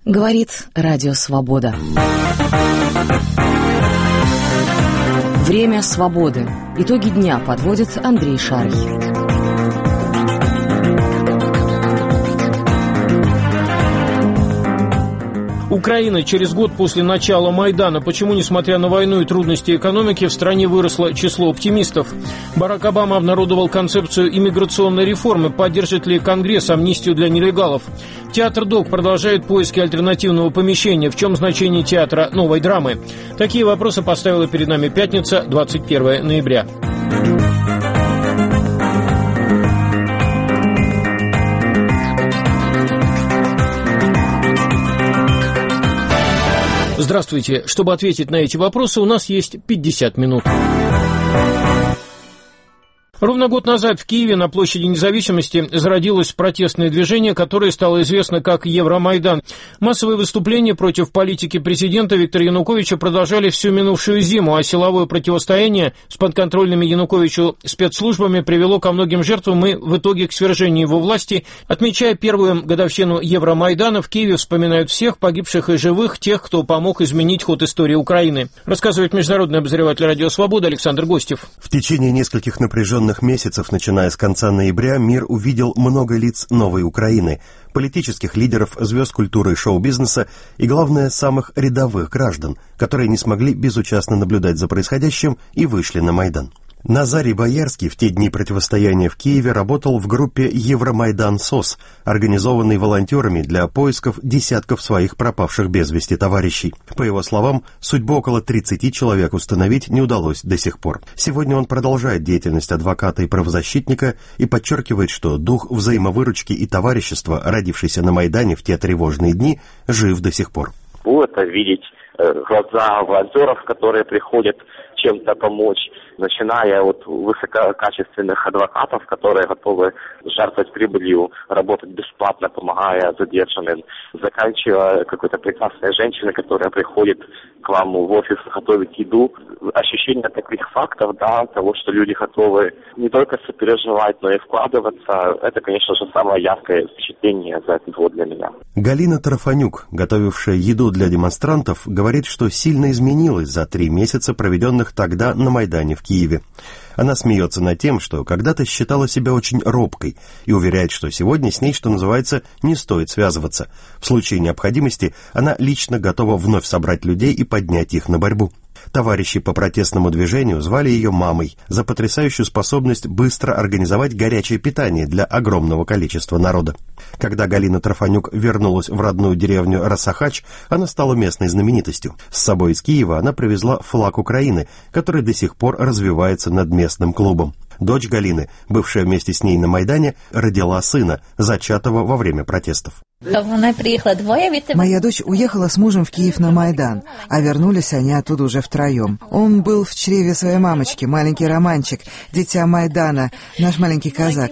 Говорит Радио Свобода. Время свободы. Итоги дня подводит Андрей Шарий. Украина через год после начала Майдана. Почему, несмотря на войну и трудности экономики, в стране выросло число оптимистов? Барак Обама обнародовал концепцию иммиграционной реформы. Поддержит ли Конгресс амнистию для нелегалов? Театр ДОК продолжает поиски альтернативного помещения. В чем значение театра новой драмы? Такие вопросы поставила перед нами пятница, 21 ноября. Здравствуйте. Чтобы ответить на эти вопросы, у нас есть 50 минут. Ровно год назад в Киеве на площади Независимости зародилось протестное движение, которое стало известно как Евромайдан. Массовые выступления против политики президента Виктора Януковича продолжали всю минувшую зиму, а силовое противостояние с подконтрольными Януковичу спецслужбами привело ко многим жертвам и в итоге к свержению его власти. Отмечая первую годовщину Евромайдана, в Киеве вспоминают всех погибших и живых, тех, кто помог изменить ход истории Украины. Рассказывает международный обозреватель Радио Свобода Александр Гостев. В течение нескольких напряженных месяцев, начиная с конца ноября, мир увидел много лиц новой Украины, политических лидеров, звезд культуры и шоу-бизнеса и, главное, самых рядовых граждан, которые не смогли безучастно наблюдать за происходящим и вышли на Майдан. Назарий Боярский в те дни противостояния в Киеве работал в группе «Евромайдан СОС», организованной волонтерами для поисков десятков своих пропавших без вести товарищей. По его словам, судьбу около 30 человек установить не удалось до сих пор. Сегодня он продолжает деятельность адвоката и правозащитника и подчеркивает, что дух взаимовыручки и товарищества, родившийся на Майдане в те тревожные дни, жив до сих пор. Это видеть глаза волонтеров, которые приходят чем-то помочь, начиная от высококачественных адвокатов, которые готовы жертвовать прибылью, работать бесплатно, помогая задержанным, заканчивая какой-то прекрасной женщиной, которая приходит к вам в офис готовить еду. Ощущение таких фактов, того, что люди готовы не только сопереживать, но и вкладываться, это, конечно же, самое яркое впечатление за этот год для меня. Галина Трофанюк, готовившая еду для демонстрантов, говорит, что сильно изменилась за 3 месяца, проведенных тогда на Майдане в Киеве. Она смеется над тем, что когда-то считала себя очень робкой и уверяет, что сегодня с ней, что называется, не стоит связываться. В случае необходимости она лично готова вновь собрать людей и поднять их на борьбу. Товарищи по протестному движению звали ее мамой за потрясающую способность быстро организовать горячее питание для огромного количества народа. Когда Галина Трофанюк вернулась в родную деревню Рассахач, она стала местной знаменитостью. С собой из Киева она привезла флаг Украины, который до сих пор развивается над местным клубом. Дочь Галины, бывшая вместе с ней на Майдане, родила сына, зачатого во время протестов. Моя дочь уехала с мужем в Киев на Майдан, а вернулись они оттуда уже втроем. Он был в чреве своей мамочки, маленький романчик, дитя Майдана, наш маленький казак.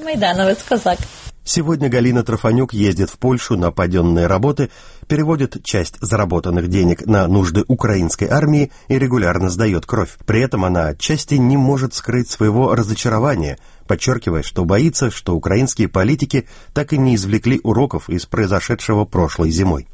Сегодня Галина Трофанюк ездит в Польшу на паденные работы, переводит часть заработанных денег на нужды украинской армии и регулярно сдает кровь. При этом она отчасти не может скрыть своего разочарования, подчеркивая, что боится, что украинские политики так и не извлекли уроков из произошедшего прошлой зимой.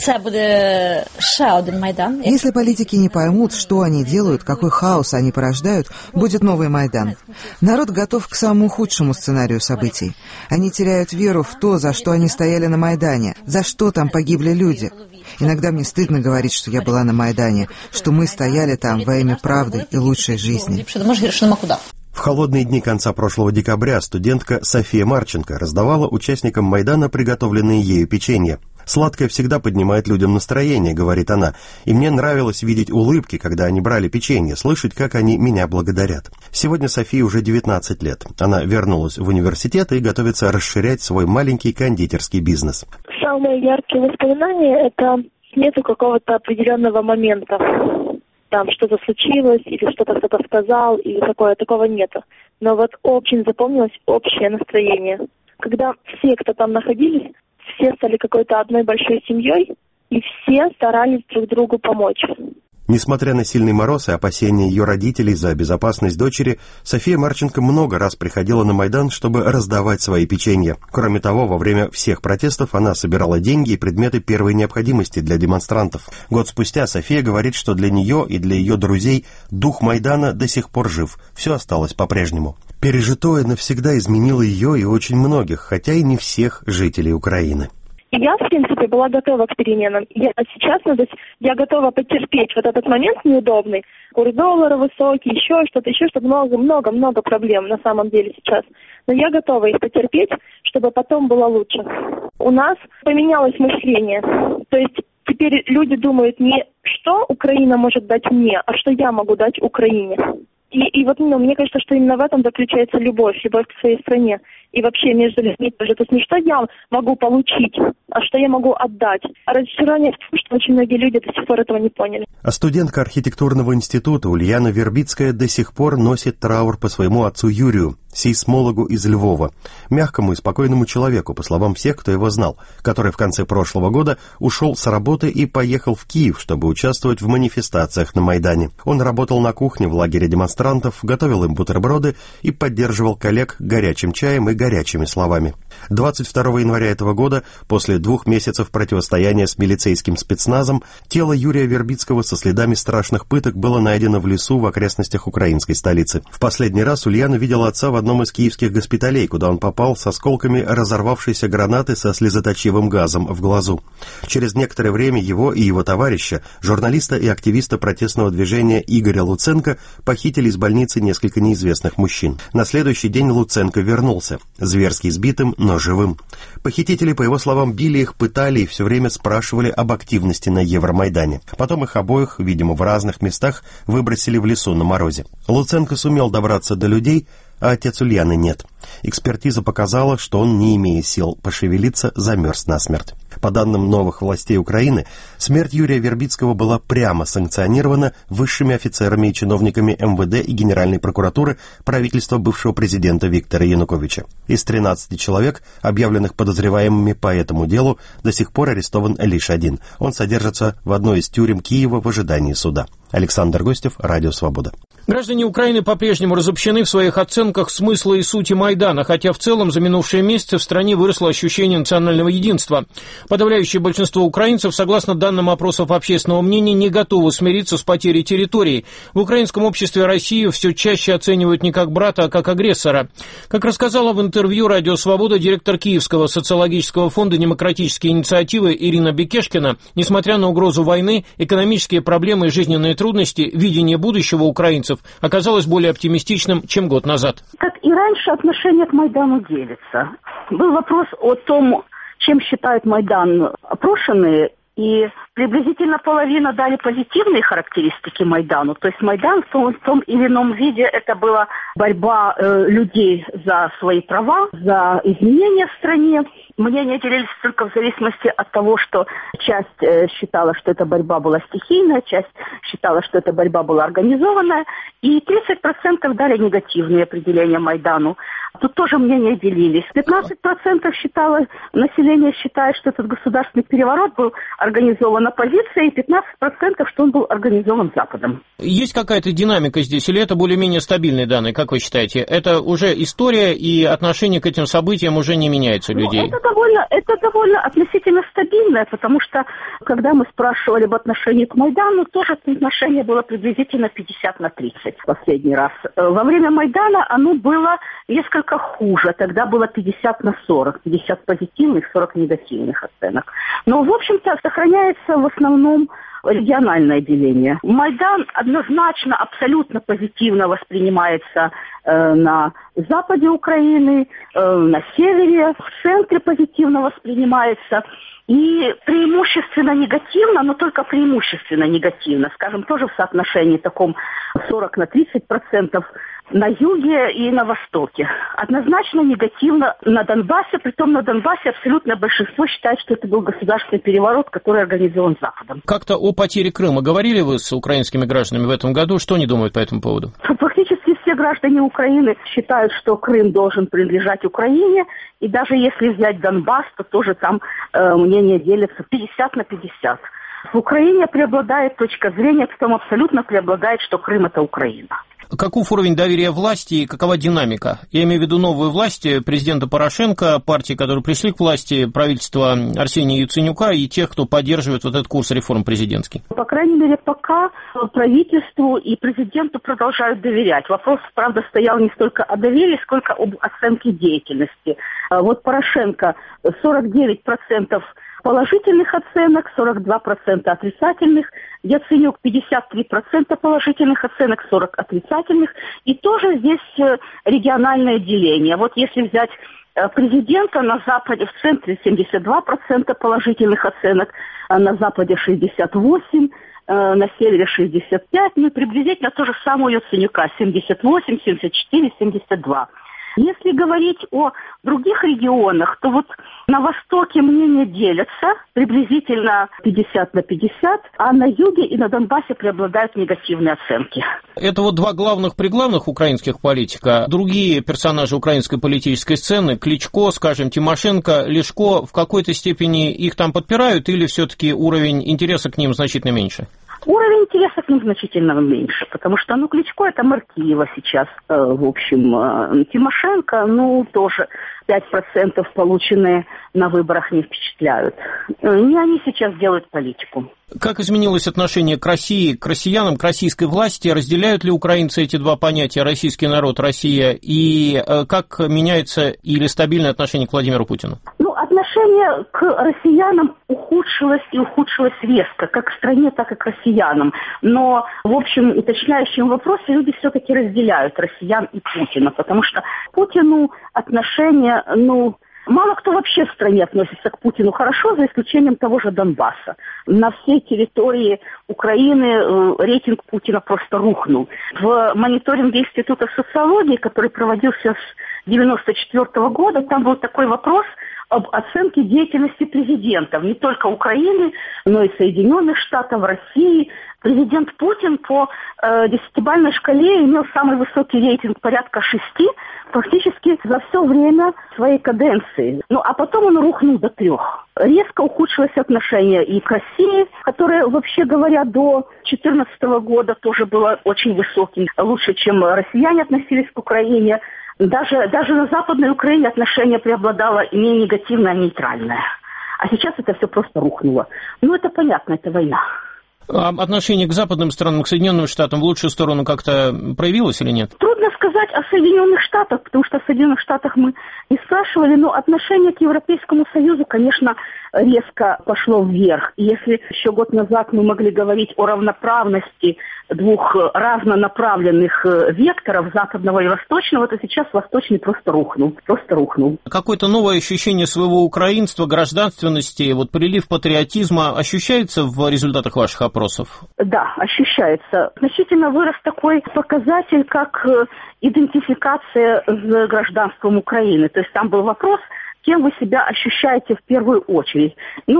Если политики не поймут, что они делают, какой хаос они порождают, будет новый Майдан. Народ готов к самому худшему сценарию событий. Они теряют веру в то, за что они стояли на Майдане, за что там погибли люди. Иногда мне стыдно говорить, что я была на Майдане, что мы стояли там во имя правды и лучшей жизни. В холодные дни конца прошлого декабря студентка София Марченко раздавала участникам Майдана приготовленные ею печенья. «Сладкое всегда поднимает людям настроение», — говорит она, «и мне нравилось видеть улыбки, когда они брали печенье, слышать, как они меня благодарят». Сегодня Софии уже 19 лет. Она вернулась в университет и готовится расширять свой маленький кондитерский бизнес. Самые яркие воспоминания — это нету какого-то определенного момента. Там что-то случилось, или что-то кто-то сказал, или такого нету. Но вот очень запомнилось общее настроение. Когда все, кто там находились, все стали какой-то одной большой семьей, и все старались друг другу помочь. Несмотря на сильный мороз и опасения ее родителей за безопасность дочери, София Марченко много раз приходила на Майдан, чтобы раздавать свои печенья. Кроме того, во время всех протестов она собирала деньги и предметы первой необходимости для демонстрантов. Год спустя София говорит, что для нее и для ее друзей дух Майдана до сих пор жив, все осталось по-прежнему. Пережитое навсегда изменило ее и очень многих, хотя и не всех жителей Украины. Я, в принципе, была готова к переменам. Я готова потерпеть вот этот момент неудобный. Курс доллара высокий, еще что-то много проблем на самом деле сейчас. Но я готова их потерпеть, чтобы потом было лучше. У нас поменялось мышление. То есть теперь люди думают не что Украина может дать мне, а что я могу дать Украине. И вот мне кажется, что именно в этом заключается любовь к своей стране. И вообще между людьми тоже. То есть не что я могу получить, а что я могу отдать. А разочарование в том, что очень многие люди до сих пор этого не поняли. А студентка архитектурного института Ульяна Вербицкая до сих пор носит траур по своему отцу Юрию, сейсмологу из Львова, мягкому и спокойному человеку, по словам всех, кто его знал, который в конце прошлого года ушел с работы и поехал в Киев, чтобы участвовать в манифестациях на Майдане. Он работал на кухне в лагере демонстрантов, готовил им бутерброды и поддерживал коллег горячим чаем и горячими словами. 22 января этого года, после 2 месяцев противостояния с милицейским спецназом, тело Юрия Вербицкого со следами страшных пыток было найдено в лесу в окрестностях украинской столицы. В последний раз Ульяна видела отца в одном из киевских госпиталей, куда он попал с осколками разорвавшейся гранаты со слезоточивым газом в глазу. Через некоторое время его и его товарища, журналиста и активиста протестного движения Игоря Луценко, похитили из больницы несколько неизвестных мужчин. На следующий день Луценко вернулся, зверски избитым, но живым. Похитители, по его словам, били их, пытали и все время спрашивали об активности на Евромайдане. Потом их обоих, видимо, в разных местах, выбросили в лесу на морозе. Луценко сумел добраться до людей, а отец Ульяны нет. Экспертиза показала, что он, не имея сил пошевелиться, замерз насмерть. По данным новых властей Украины, смерть Юрия Вербицкого была прямо санкционирована высшими офицерами и чиновниками МВД и Генеральной прокуратуры правительства бывшего президента Виктора Януковича. Из 13 человек, объявленных подозреваемыми по этому делу, до сих пор арестован лишь один. Он содержится в одной из тюрем Киева в ожидании суда. Александр Гостев, Радио Свобода. Граждане Украины по-прежнему разобщены в своих оценках смысла и сути Майдана, хотя в целом за минувшие месяцы в стране выросло ощущение национального единства. Подавляющее большинство украинцев, согласно данным опросов общественного мнения, не готовы смириться с потерей территорий. В украинском обществе Россию все чаще оценивают не как брата, а как агрессора. Как рассказала в интервью «Радио Свобода» директор Киевского социологического фонда «Демократические инициативы» Ирина Бекешкина, несмотря на угрозу войны, экономические проблемы и жизненные трудности, видение будущего украинцев оказалось более оптимистичным, чем год назад. Как и раньше, отношение к Майдану делится. Был вопрос о том, чем считают Майдан опрошенные, и приблизительно половина дали позитивные характеристики Майдану. То есть Майдан в том или ином виде это была борьба людей за свои права, за изменения в стране. Мнения делились только в зависимости от того, что часть считала, что эта борьба была стихийная, часть считала, что эта борьба была организованная, и 30% дали негативные определения Майдану. Тут тоже мнения делились. 15% население считает, что этот государственный переворот был организован оппозицией, и 15%, что он был организован Западом. Есть какая-то динамика здесь, или это более-менее стабильные данные, как вы считаете? Это уже история, и отношение к этим событиям уже не меняется у людей? Это довольно относительно стабильное, потому что, когда мы спрашивали об отношении к Майдану, тоже отношение было приблизительно 50/30 в последний раз. Во время Майдана оно было несколько хуже. Тогда было 50/40. 50 позитивных, 40 негативных оценок. Но, в общем-то, сохраняется в основном региональное деление. Майдан однозначно, абсолютно позитивно воспринимается на западе Украины, на севере, в центре позитивно воспринимается. И преимущественно негативно, но только преимущественно негативно, скажем, тоже в соотношении таком 40/30% на юге и на востоке. Однозначно негативно на Донбассе, притом на Донбассе абсолютное большинство считает, что это был государственный переворот, который организован Западом. Как-то о потере Крыма говорили вы с украинскими гражданами в этом году? Что они думают по этому поводу? Фактически все граждане Украины считают, что Крым должен принадлежать Украине, и даже если взять Донбасс, то тоже там мнения делятся 50/50. В Украине преобладает точка зрения, потом абсолютно преобладает, что Крым – это Украина. Каков уровень доверия власти и какова динамика? Я имею в виду новую власть президента Порошенко, партии, которые пришли к власти, правительства Арсения Яценюка и тех, кто поддерживает вот этот курс реформ президентский. По крайней мере, пока правительству и президенту продолжают доверять. Вопрос, правда, стоял не столько о доверии, сколько об оценке деятельности. Вот Порошенко 49% положительных оценок, 42% отрицательных, Яценюк 53% положительных оценок, 40% отрицательных. И тоже здесь региональное деление. Вот если взять президента, на Западе, в центре 72% положительных оценок, на Западе 68%, на севере 65%, ну и приблизительно то же самое у Яценюка, 78%, 74%, 72%. Если говорить о других регионах, то вот на Востоке мнения делятся приблизительно 50/50, а на юге и на Донбассе преобладают негативные оценки. Это вот два главных украинских политика. Другие персонажи украинской политической сцены, Кличко, скажем, Тимошенко, Лешко, в какой-то степени их там подпирают или все-таки уровень интереса к ним значительно меньше? Уровень интереса к ним значительно меньше, потому что, Кличко – это мэр Киева сейчас, в общем. Тимошенко, тоже 5% полученные на выборах не впечатляют. Не они сейчас делают политику. Как изменилось отношение к России, к россиянам, к российской власти? Разделяют ли украинцы эти два понятия, российский народ, Россия? И как меняется или стабильное отношение к Владимиру Путину? Отношение к россиянам ухудшилось и ухудшилось резко, как к стране, так и к россиянам. Но, в общем, уточняющим вопросе люди все-таки разделяют россиян и Путина, потому что к Путину отношение, мало кто вообще в стране относится к Путину хорошо, за исключением того же Донбасса. На всей территории Украины рейтинг Путина просто рухнул. В мониторинге Института социологии, который проводился с 1994 года, там был такой вопрос об оценке деятельности президентов не только Украины, но и Соединенных Штатов, России. Президент Путин по 10-бальной шкале имел самый высокий рейтинг, порядка 6, практически за все время своей каденции. А потом он рухнул до 3. Резко ухудшилось отношение и к России, которое, вообще говоря, до 2014 года тоже было очень высоким, лучше, чем россияне относились к Украине. Даже на Западной Украине отношение преобладало не негативное, а нейтральное. А сейчас это все просто рухнуло. Это понятно, это война. А отношение к западным странам, к Соединенным Штатам в лучшую сторону как-то проявилось или нет? Трудно сказать о Соединенных Штатах, потому что о Соединенных Штатах мы не спрашивали, но отношение к Европейскому Союзу, конечно, резко пошло вверх. И если еще год назад мы могли говорить о равноправности двух разнонаправленных векторов, западного и восточного, то сейчас восточный просто рухнул. Какое-то новое ощущение своего украинства, гражданственности, прилив патриотизма ощущается в результатах ваших опросов? Да, ощущается. Значительно вырос такой показатель, как идентификация с гражданством Украины. То есть там был вопрос, кем вы себя ощущаете в первую очередь.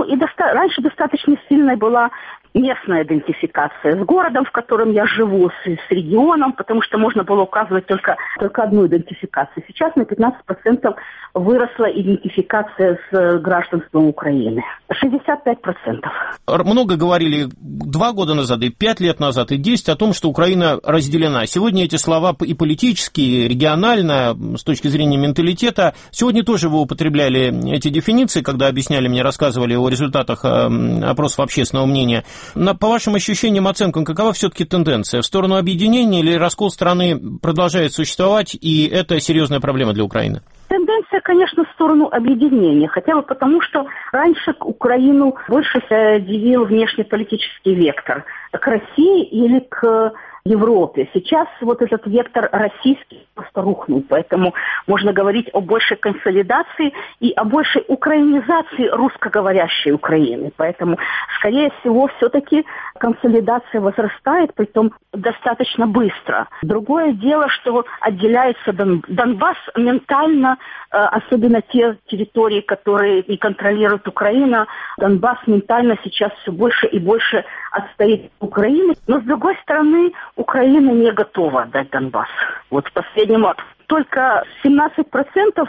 Раньше достаточно сильной была местная идентификация с городом, в котором я живу, с регионом, потому что можно было указывать только одну идентификацию. Сейчас на 15% выросла идентификация с гражданством Украины. 65%. Много говорили 2 года назад, и 5 лет назад, и 10 о том, что Украина разделена. Сегодня эти слова и политически, и регионально, с точки зрения менталитета. Сегодня тоже вы употребляли эти дефиниции, когда объясняли мне, рассказывали о результатах опросов общественного мнения. По вашим ощущениям, оценкам, какова все-таки тенденция? В сторону объединения или раскол страны продолжает существовать, и это серьезная проблема для Украины? Тенденция, конечно, в сторону объединения, хотя бы потому, что раньше Украину больше делил внешнеполитический вектор к России или к Европе. Сейчас этот вектор российский просто рухнул, поэтому можно говорить о большей консолидации и о большей украинизации русскоговорящей Украины. Поэтому, скорее всего, все-таки консолидация возрастает, притом достаточно быстро. Другое дело, что отделяется Донбасс ментально, особенно те территории, которые не контролирует Украина. Донбасс ментально сейчас все больше и больше отстоит Украины. Но, с другой стороны, Украина не готова отдать Донбасс. В последнем только 17%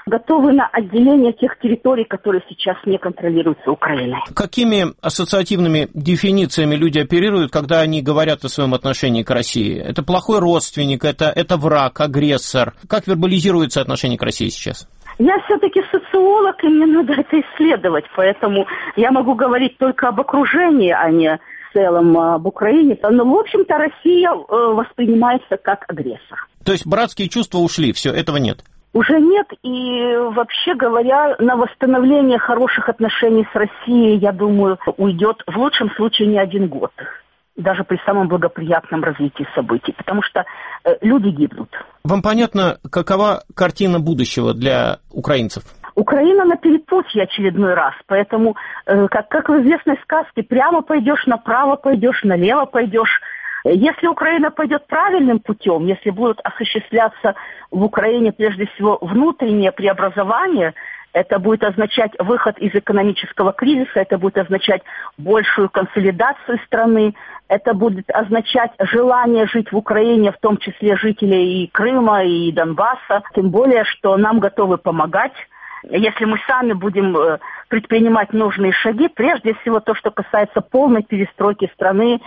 готовы на отделение тех территорий, которые сейчас не контролируются Украиной. Какими ассоциативными дефинициями люди оперируют, когда они говорят о своем отношении к России? Это плохой родственник, это враг, агрессор. Как вербализируется отношение к России сейчас? Я все-таки социолог, и мне надо это исследовать, поэтому я могу говорить только об окружении, а не в целом об Украине. Но, в общем-то, Россия воспринимается как агрессор. То есть братские чувства ушли, все, этого нет? Уже нет, и вообще говоря, на восстановление хороших отношений с Россией, я думаю, уйдет в лучшем случае не 1 год, даже при самом благоприятном развитии событий, потому что люди гибнут. Вам понятно, какова картина будущего для украинцев? Украина на перепутье очередной раз, поэтому, как в известной сказке, прямо пойдешь, направо пойдешь, налево пойдешь. Если Украина пойдет правильным путем, если будут осуществляться в Украине прежде всего внутреннее преобразование, это будет означать выход из экономического кризиса, это будет означать большую консолидацию страны, это будет означать желание жить в Украине, в том числе жителей и Крыма, и Донбасса, тем более, что нам готовы помогать. Если мы сами будем предпринимать нужные шаги, прежде всего то, что касается полной перестройки страны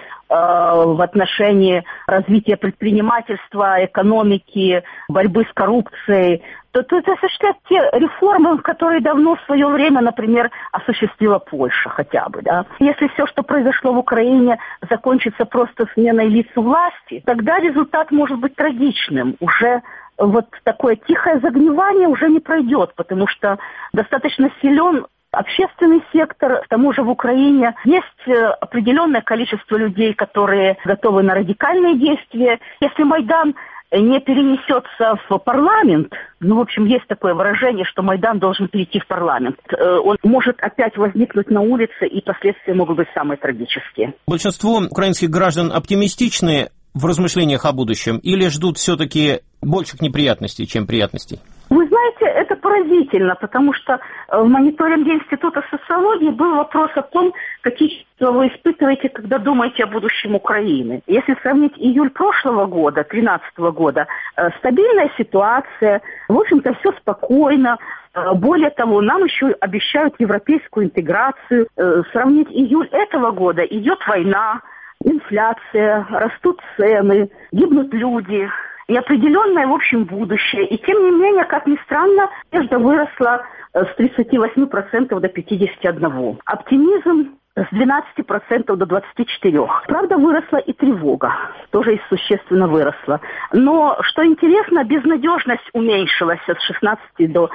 в отношении развития предпринимательства, экономики, борьбы с коррупцией, то это осуществлять те реформы, которые давно в свое время, например, осуществила Польша хотя бы. Да? Если все, что произошло в Украине, закончится просто сменой лиц власти, тогда результат может быть трагичным. Уже вот такое тихое загнивание уже не пройдет, потому что достаточно силен общественный сектор. К тому же в Украине есть определенное количество людей, которые готовы на радикальные действия. Если Майдан не перенесется в парламент, в общем, есть такое выражение, что Майдан должен перейти в парламент, он может опять возникнуть на улице, и последствия могут быть самые трагические. Большинство украинских граждан оптимистичны в размышлениях о будущем или ждут все-таки больших неприятностей, чем приятностей? Вы знаете, это поразительно, потому что в мониторинге Института социологии был вопрос о том, какие чувства вы испытываете, когда думаете о будущем Украины. Если сравнить июль прошлого года, 2013 года, стабильная ситуация, в общем-то все спокойно. Более того, нам еще обещают европейскую интеграцию. Сравнить июль этого года, идет война, инфляция, растут цены, гибнут люди. И определенное, в общем, будущее. И тем не менее, как ни странно, надежда выросла с 38% до 51%. Оптимизм с 12% до 24%. Правда, выросла и тревога. Тоже и существенно выросла. Но, что интересно, безнадежность уменьшилась с 16% до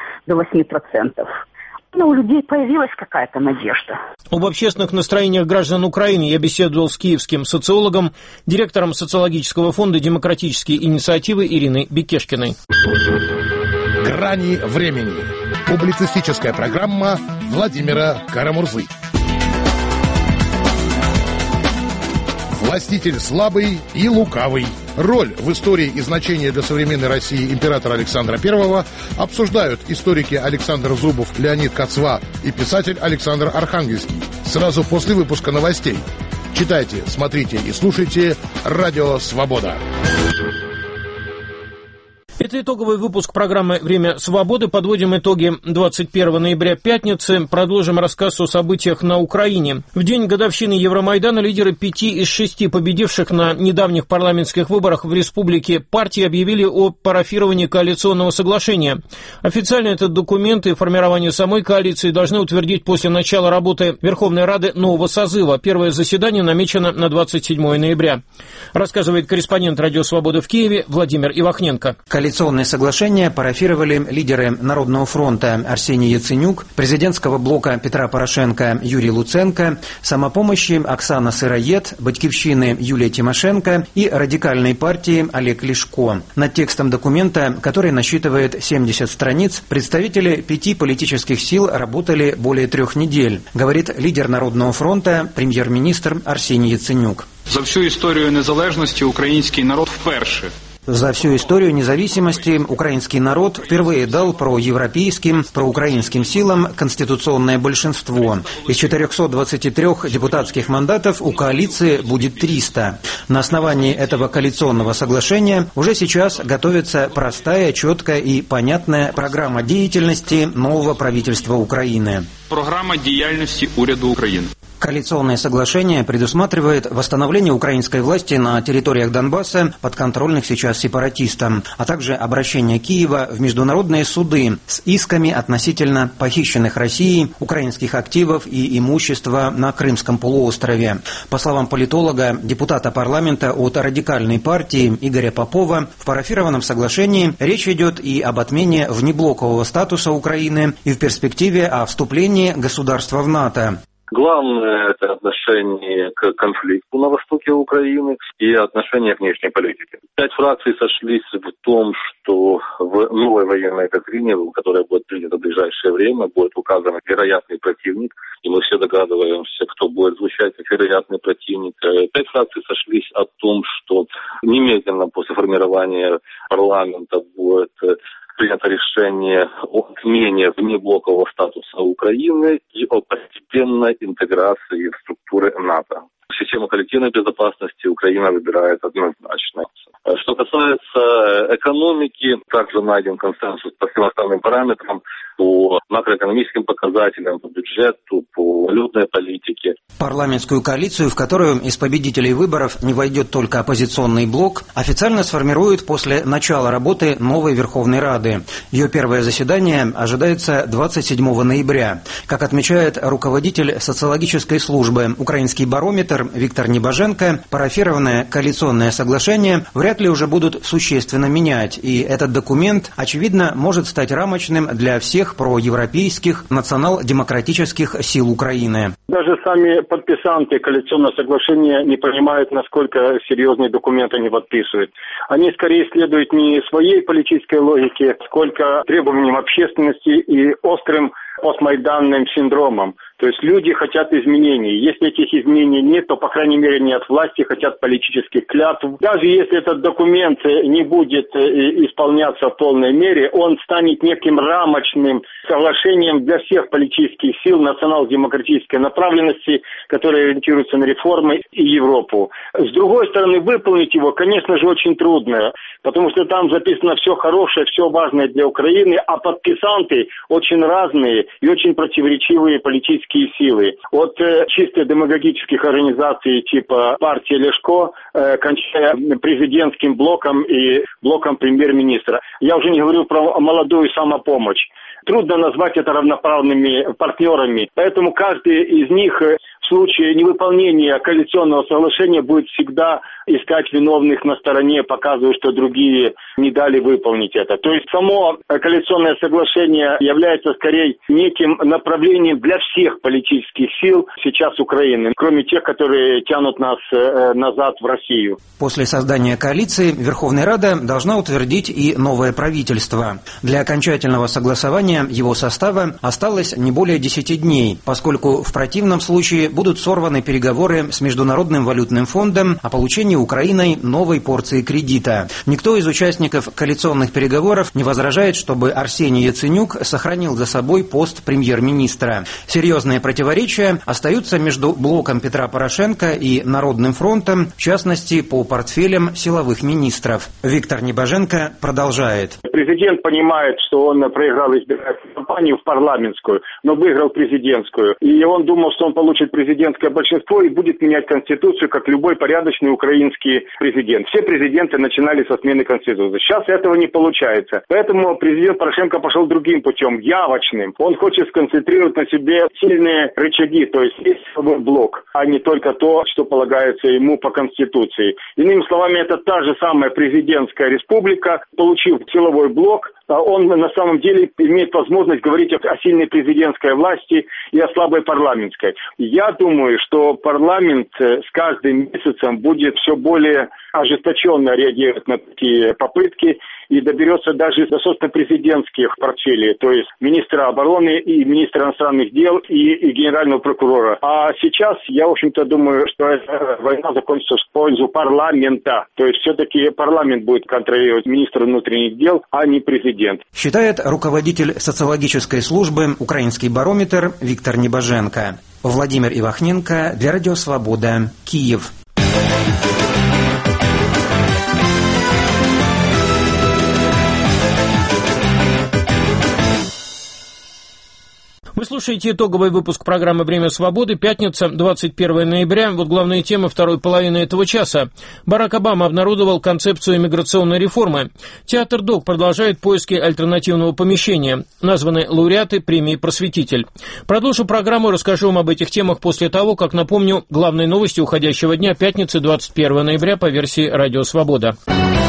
8%. У людей появилась какая-то надежда. Об общественных настроениях граждан Украины я беседовал с киевским социологом, директором социологического фонда «Демократические инициативы» Ириной Бекешкиной. «Грани времени». Публицистическая программа Владимира Карамурзы. Властитель слабый и лукавый. Роль в истории и значение для современной России императора Александра I обсуждают историки Александр Зубов, Леонид Кацва и писатель Александр Архангельский. Сразу после выпуска новостей. Читайте, смотрите и слушайте «Радио Свобода». Это итоговый выпуск программы «Время свободы». Подводим итоги 21 ноября, пятницы. Продолжим рассказ о событиях на Украине. В день годовщины Евромайдана лидеры 5 из 6 победивших на недавних парламентских выборах в республике партий объявили о парафировании коалиционного соглашения. Официально этот документ и формирование самой коалиции должны утвердить после начала работы Верховной Рады нового созыва. Первое заседание намечено на 27 ноября. Рассказывает корреспондент «Радио Свобода» в Киеве Владимир Ивахненко. Коалиционное соглашение парафировали лидеры Народного фронта Арсений Яценюк, президентского блока Петра Порошенко Юрий Луценко, самопомощи Оксана Сыроед, Батькивщины Юлия Тимошенко и радикальной партии Олег Ляшко. Над текстом документа, который насчитывает 70 страниц, представители 5 политических сил работали более 3 недель, говорит лидер Народного фронта, прем'єр-міністр Арсеній Яценюк. За всю історію незалежності український народ вперше За всю историю независимости украинский народ впервые дал проевропейским, проукраинским силам конституционное большинство. Из 423 депутатских мандатов у коалиции будет 300. На основании этого коалиционного соглашения уже сейчас готовится простая, четкая и понятная программа деятельности нового правительства Украины. Программа деятельности уряду Украины. Коалиционное соглашение предусматривает восстановление украинской власти на территориях Донбасса, подконтрольных сейчас сепаратистам, а также обращение Киева в международные суды с исками относительно похищенных Россией украинских активов и имущества на Крымском полуострове. По словам политолога, депутата парламента от радикальной партии Игоря Попова, в парафированном соглашении речь идет и об отмене внеблокового статуса Украины, и в перспективе о вступлении государства в НАТО. Главное – это отношение к конфликту на востоке Украины и отношение к внешней политике. 5 фракций сошлись в том, что в новой военной доктрине, которая будет принята в ближайшее время, будет указан вероятный противник, и мы все догадываемся, кто будет звучать как вероятный противник. 5 фракций сошлись о том, что немедленно после формирования парламента будет принято решение о отмене внеблокового статуса Украины и о постепенной интеграции в структуры НАТО. Систему коллективной безопасности Украина выбирает однозначно. Что касается экономики, также найден консенсус по всем основным параметрам, по макроэкономическим показателям, по бюджету, по валютной политике. Парламентскую коалицию, в которую из победителей выборов не войдет только оппозиционный блок, официально сформируют после начала работы новой Верховной Рады. Ее первое заседание ожидается 27 ноября. Как отмечает руководитель социологической службы «Украинский барометр» Виктор Небоженко, парафированное коалиционное соглашение вряд ли уже будут существенно менять, и этот документ, очевидно, может стать рамочным для всех проевропейских национал-демократических сил Украины. Даже сами подписанты коалиционного соглашения не понимают, насколько серьезные документы они подписывают. Они скорее следуют не своей политической логике, сколько требованиям общественности и острым постмайданным синдромом. То есть люди хотят изменений. Если этих изменений нет, то, по крайней мере, не от власти, хотят политических клятв. Даже если этот документ не будет исполняться в полной мере, он станет неким рамочным соглашением для всех политических сил национал-демократической направленности, которые ориентируются на реформы и Европу. С другой стороны, выполнить его, конечно же, очень трудно, потому что там записано все хорошее, все важное для Украины, а подписанты очень разные и очень противоречивые политические силы. От чисто демагогических организаций типа партии Лешко, кончая президентским блоком и блоком премьер-министра. Я уже не говорю про молодую самопомощь. Трудно назвать это равноправными партнерами. Поэтому каждый из них в случае невыполнения коалиционного соглашения будет всегда искать виновных на стороне, показывая, что другие не дали выполнить это. То есть само коалиционное соглашение является скорее неким направлением для всех политических сил сейчас Украины, кроме тех, которые тянут нас назад в Россию. После создания коалиции Верховная Рада должна утвердить и новое правительство. Для окончательного согласования его состава осталось не более 10 дней, поскольку в противном случае будут сорваны переговоры с Международным валютным фондом о получении Украиной новой порции кредита. Никто из участников коалиционных переговоров не возражает, чтобы Арсений Яценюк сохранил за собой пост премьер-министра. Серьезные противоречия остаются между блоком Петра Порошенко и Народным фронтом, в частности, по портфелям силовых министров. Виктор Небоженко продолжает. Президент понимает, что он проиграл избирательную кампанию в парламентскую, но выиграл президентскую. И он думал, что он получит президентское большинство и будет менять Конституцию, как любой порядочный украинский президент. Все президенты начинали со смены Конституции. Сейчас этого не получается. Поэтому президент Порошенко пошел другим путем, явочным. Он хочет сконцентрировать на себе сильные рычаги, то есть весь свой блок, а не только то, что полагается ему по Конституции. Иными словами, это та же самая президентская республика, получив силовой блок, он на самом деле имеет возможность говорить о сильной президентской власти и о слабой парламентской. Я думаю, что парламент с каждым месяцем будет все более ожесточенно реагировать на такие попытки и доберется даже до, собственно, президентских портфелей, то есть министра обороны и министра иностранных дел и генерального прокурора. А сейчас я, в общем-то, думаю, что эта война закончится в пользу парламента. То есть все-таки парламент будет контролировать министра внутренних дел, а не президент. Считает руководитель социологической службы «Украинский барометр» Виктор Небоженко. Владимир Ивахненко для Радио Свобода, Киев. Вы слушаете итоговый выпуск программы «Время свободы», пятница, 21 ноября. Вот главные темы второй половины этого часа. Барак Обама обнародовал концепцию иммиграционной реформы. Театр ДОК продолжает поиски альтернативного помещения. Названы лауреаты премии «Просветитель». Продолжу программу и расскажу вам об этих темах после того, как напомню главные новости уходящего дня, пятницы, 21 ноября по версии «Радио Свобода».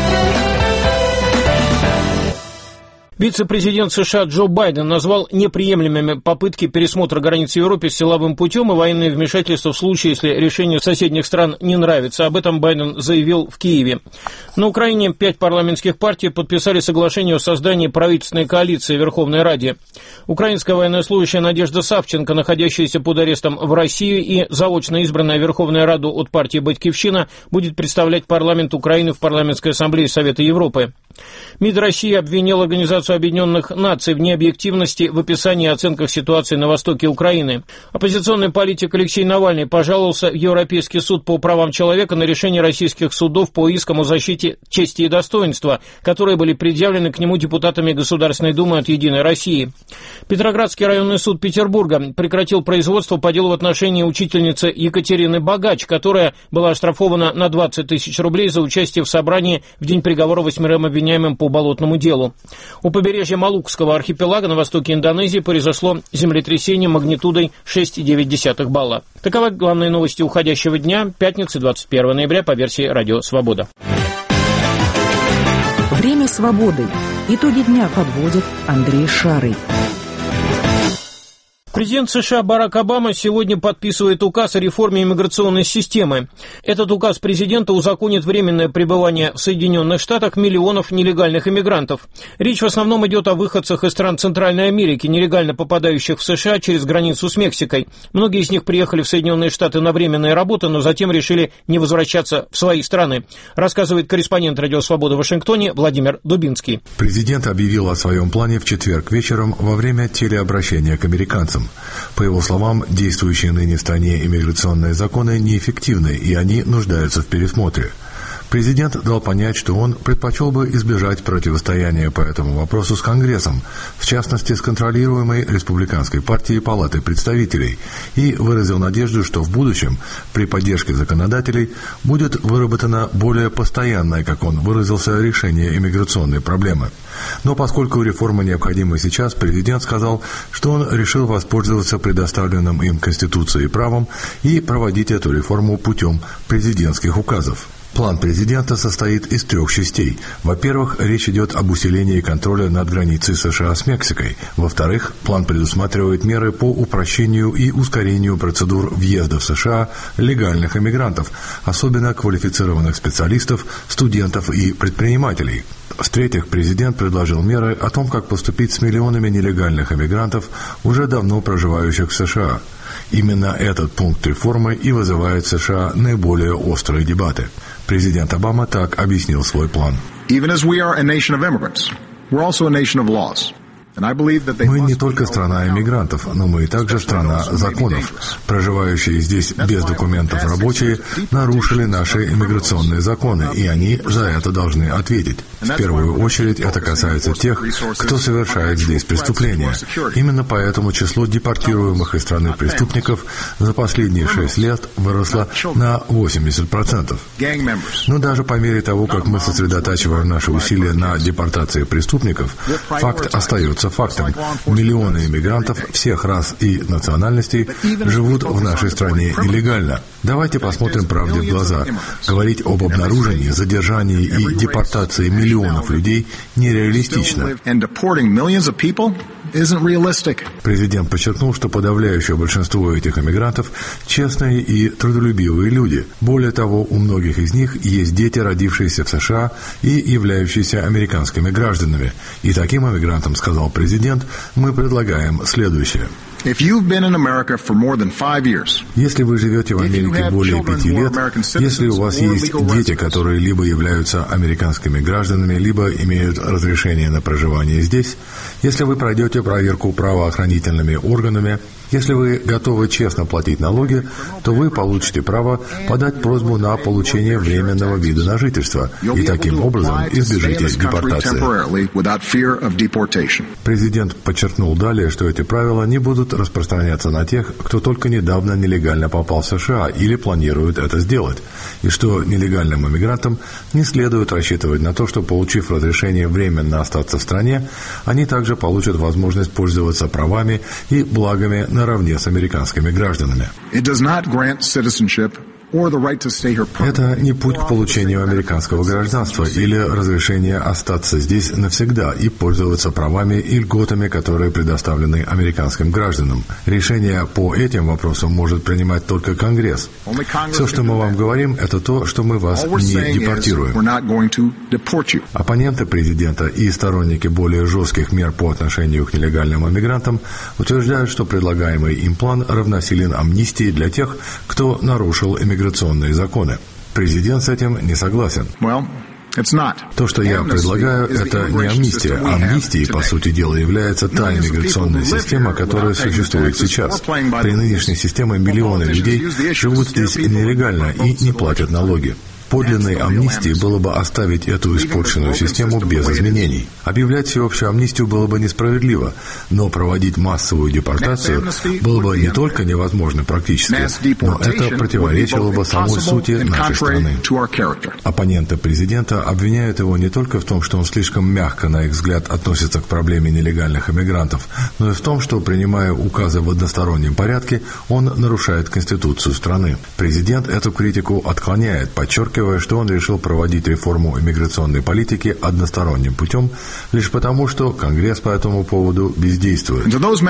Вице-президент США Джо Байден назвал неприемлемыми попытки пересмотра границ в Европе силовым путем и военное вмешательство в случае, если решение соседних стран не нравится. Об этом Байден заявил в Киеве. На Украине 5 парламентских партий подписали соглашение о создании правительственной коалиции в Верховной Раде. Украинская военнослужащая Надежда Савченко, находящаяся под арестом в России и заочно избранная в Верховную Раду от партии «Батькивщина», будет представлять парламент Украины в парламентской ассамблее Совета Европы. МИД России обвинил Организацию Объединенных Наций в необъективности в описании и оценках ситуации на востоке Украины. Оппозиционный политик Алексей Навальный пожаловался в Европейский суд по правам человека на решение российских судов по искам о защите чести и достоинства, которые были предъявлены к нему депутатами Государственной Думы от «Единой России». Петроградский районный суд Петербурга прекратил производство по делу в отношении учительницы Екатерины Богач, которая была оштрафована на 20 тысяч рублей за участие в собрании в день приговора 8 обвиняемым по болотному делу. У побережья Малукского архипелага на востоке Индонезии произошло землетрясение магнитудой 6,9 балла. Таковы главные новости уходящего дня, пятницы, 21 ноября по версии «Радио Свобода». Время свободы. Итоги дня подводит Андрей Шарый. Президент США Барак Обама сегодня подписывает указ о реформе иммиграционной системы. Этот указ президента узаконит временное пребывание в Соединенных Штатах миллионов нелегальных иммигрантов. Речь в основном идет о выходцах из стран Центральной Америки, нелегально попадающих в США через границу с Мексикой. Многие из них приехали в Соединенные Штаты на временные работы, но затем решили не возвращаться в свои страны, рассказывает корреспондент «Радио Свобода» в Вашингтоне Владимир Дубинский. Президент объявил о своем плане в четверг вечером во время телеобращения к американцам. По его словам, действующие ныне в стране иммиграционные законы неэффективны, и они нуждаются в пересмотре. Президент дал понять, что он предпочел бы избежать противостояния по этому вопросу с Конгрессом, в частности с контролируемой республиканской партией Палаты представителей, и выразил надежду, что в будущем при поддержке законодателей будет выработано более постоянное, как он выразился, решение иммиграционной проблемы. Но поскольку реформа необходима сейчас, президент сказал, что он решил воспользоваться предоставленным им Конституцией правом и проводить эту реформу путем президентских указов. План президента состоит из 3 частей. Во-первых, речь идет об усилении контроля над границей США с Мексикой. Во-вторых, план предусматривает меры по упрощению и ускорению процедур въезда в США легальных иммигрантов, особенно квалифицированных специалистов, студентов и предпринимателей. В-третьих, президент предложил меры о том, как поступить с миллионами нелегальных иммигрантов, уже давно проживающих в США. Именно этот пункт реформы и вызывает в США наиболее острые дебаты. Президент Обама так объяснил свой план. Мы не только страна иммигрантов, но мы также страна законов. Проживающие здесь без документов рабочие нарушили наши иммиграционные законы, и они за это должны ответить. В первую очередь это касается тех, кто совершает здесь преступления. Именно поэтому число депортируемых из страны преступников за последние 6 лет выросло на 80%. Но даже по мере того, как мы сосредотачиваем наши усилия на депортации преступников, факт остается фактом. Миллионы иммигрантов всех рас и национальностей живут в нашей стране нелегально. Давайте посмотрим правде в глаза. Говорить об обнаружении, задержании и депортации миллионов людей нереалистично. Президент подчеркнул, что подавляющее большинство этих иммигрантов – честные и трудолюбивые люди. Более того, у многих из них есть дети, родившиеся в США и являющиеся американскими гражданами. И таким иммигрантам, сказал президент, мы предлагаем следующее. Если вы живете в Америке более 5 лет, если у вас есть дети, которые либо являются американскими гражданами, либо имеют разрешение на проживание здесь, если вы пройдете проверку правоохранительными органами, если вы готовы честно платить налоги, то вы получите право подать просьбу на получение временного вида на жительство и таким образом избежите депортации. Президент подчеркнул далее, что эти правила не будут распространяться на тех, кто только недавно нелегально попал в США или планирует это сделать, и что нелегальным иммигрантам не следует рассчитывать на то, что, получив разрешение временно остаться в стране, они также получат возможность пользоваться правами и благами наравне с американскими гражданами. Это не путь к получению американского гражданства или разрешения остаться здесь навсегда и пользоваться правами и льготами, которые предоставлены американским гражданам. Решение по этим вопросам может принимать только Конгресс. Все, что мы вам говорим, это то, что мы вас не депортируем. Оппоненты президента и сторонники более жестких мер по отношению к нелегальным иммигрантам утверждают, что предлагаемый им план равносилен амнистии для тех, кто нарушил иммиграционные законы. Президент с этим не согласен. То, что я предлагаю, это не амнистия. Амнистией, по сути дела, является та иммиграционная система, которая существует сейчас. При нынешней системе миллионы людей живут здесь нелегально и не платят налоги. Подлинной амнистией было бы оставить эту испорченную систему без изменений. Объявлять всеобщую амнистию было бы несправедливо, но проводить массовую депортацию было бы не только невозможно практически, но это противоречило бы самой сути нашей страны. Оппоненты президента обвиняют его не только в том, что он слишком мягко, на их взгляд, относится к проблеме нелегальных иммигрантов, но и в том, что, принимая указы в одностороннем порядке, он нарушает Конституцию страны. Президент эту критику отклоняет, подчеркивая, что он решил проводить реформу иммиграционной политики односторонним путем, лишь потому, что Конгресс по этому поводу бездействует.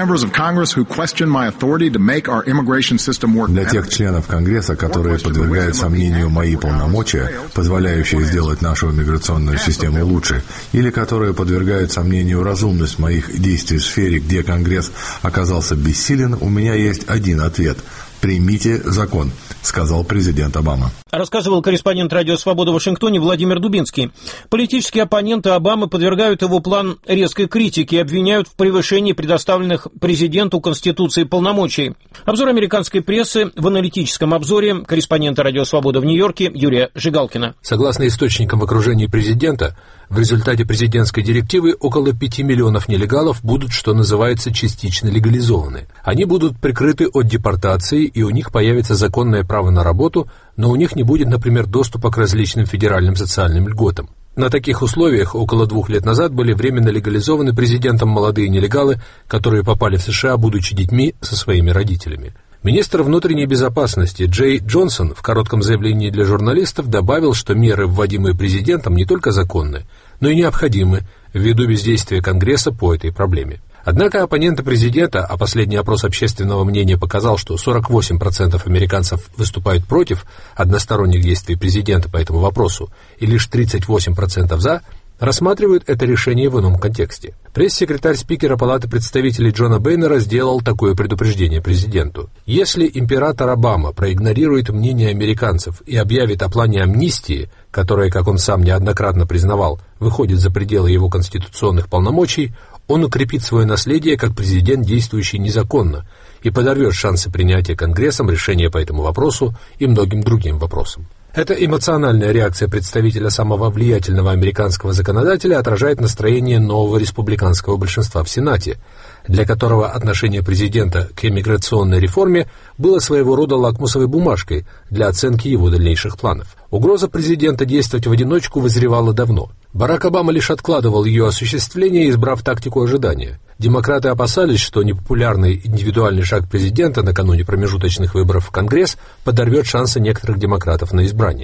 Для тех членов Конгресса, которые подвергают сомнению мои полномочия, позволяющие сделать нашу иммиграционную систему лучше, или которые подвергают сомнению разумность моих действий в сфере, где Конгресс оказался бессилен, у меня есть один ответ – «Примите закон», — сказал президент Обама. Рассказывал корреспондент «Радио Свобода» в Вашингтоне Владимир Дубинский. Политические оппоненты Обамы подвергают его план резкой критике и обвиняют в превышении предоставленных президенту Конституции полномочий. Обзор американской прессы в аналитическом обзоре корреспондента «Радио Свобода» в Нью-Йорке Юрия Жигалкина. Согласно источникам в окружении президента, в результате президентской директивы около 5 миллионов нелегалов будут, что называется, частично легализованы. Они будут прикрыты от депортации, и у них появится законное право на работу, но у них не будет, например, доступа к различным федеральным социальным льготам. На таких условиях около 2 лет назад были временно легализованы президентом молодые нелегалы, которые попали в США, будучи детьми, со своими родителями. Министр внутренней безопасности Джей Джонсон в коротком заявлении для журналистов добавил, что меры, вводимые президентом, не только законны, но и необходимы ввиду бездействия Конгресса по этой проблеме. Однако оппоненты президента, а последний опрос общественного мнения показал, что 48% американцев выступают против односторонних действий президента по этому вопросу, и лишь 38% за, рассматривают это решение в ином контексте. Пресс-секретарь спикера Палаты представителей Джона Бейнера сделал такое предупреждение президенту. Если император Обама проигнорирует мнение американцев и объявит о плане амнистии, которая, как он сам неоднократно признавал, выходит за пределы его конституционных полномочий, он укрепит свое наследие как президент, действующий незаконно, и подорвет шансы принятия Конгрессом решения по этому вопросу и многим другим вопросам. Эта эмоциональная реакция представителя самого влиятельного американского законодателя отражает настроение нового республиканского большинства в Сенате, для которого отношение президента к иммиграционной реформе было своего рода лакмусовой бумажкой для оценки его дальнейших планов. Угроза президента действовать в одиночку вызревала давно. Барак Обама лишь откладывал ее осуществление, избрав тактику ожидания. Демократы опасались, что непопулярный индивидуальный шаг президента накануне промежуточных выборов в Конгресс подорвет шансы некоторых демократов на избрание.